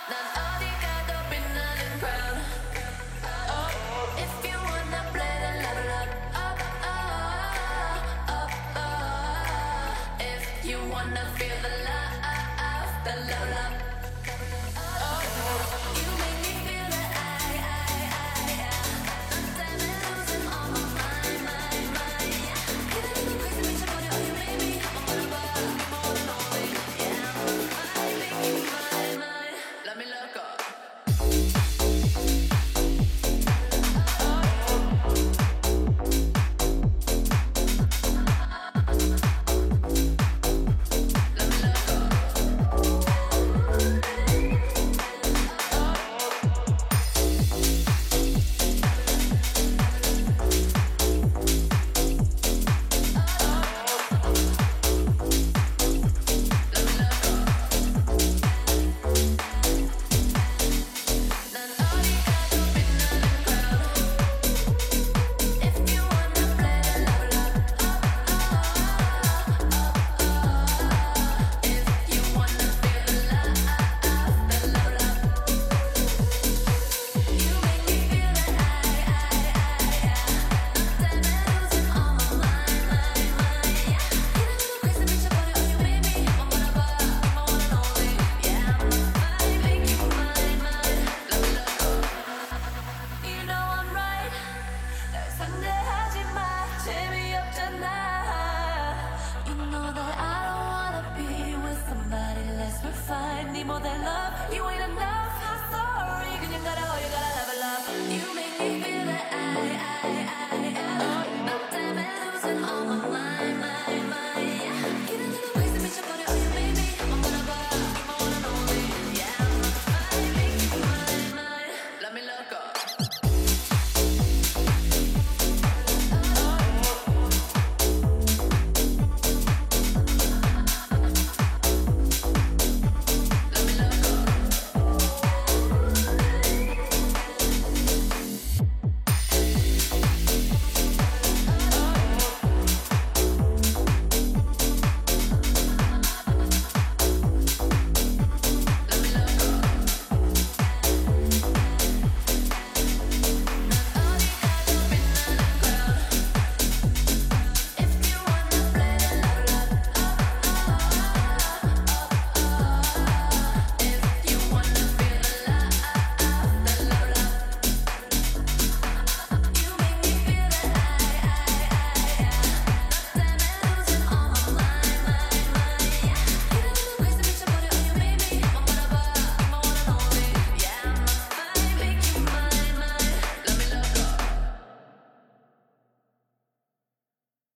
난 어디 가도 빛나는 crown. Oh, if you wanna play then level up. Up, up, up, up. If you wanna feel the love, then level up. Oh, you make me feel that I'm losing all my mind, mind, mind. Get a little crazy, 미쳐버려. Oh, you made me wanna buy more than only. Yeah, I make you mine, mine. Let me look up. More than